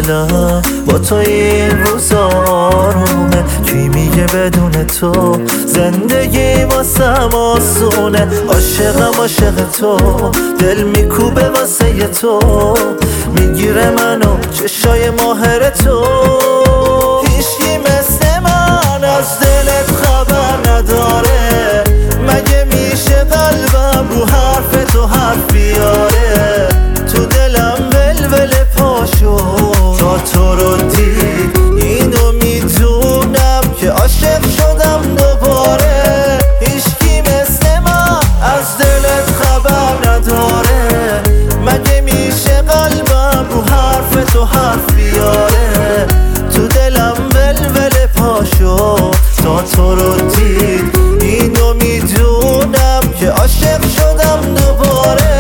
دلم با تو این روزا آرومه. کی میگه بدون تو زندگی واسم آسونه؟ عاشقم عاشق تو، دل میکوبه واسه تو، میگیره منو چشای ماهر تو. هیچکی مثل من از دلت خبر نداره، مگه میشه قلبم رو حرف تو حرف بیاره؟ تو دلم ولول پاشو تا تو رو دید، اینو میدونم که عاشق شدم دوباره. هیچکی مثل من از دلت خبر نداره، مگه میشه قلبم رو حرف تو حرف بیاره؟ تو دلم ولول پاشو تا تو رو دید، اینو میدونم که عاشق شدم دوباره.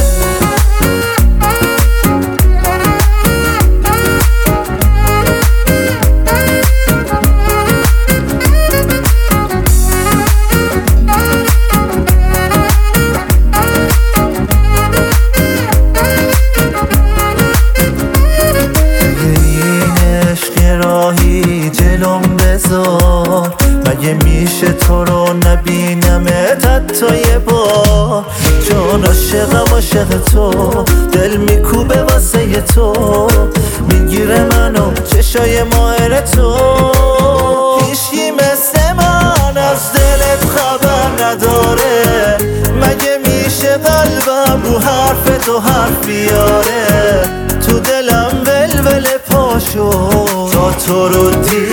جلوم بذار، مگه میشه تو رو نبینمت حتی یه بار؟ جان عاشقم عاشق تو، دل میکوبه واسه تو، میگیره منو چشای ماهر تو. هیچکی مثل من از دلت خبر نداره، مگه میشه قلبم رو حرف تو حرف بیاره؟ تو دلم ولول پاشو تا تو رو دید،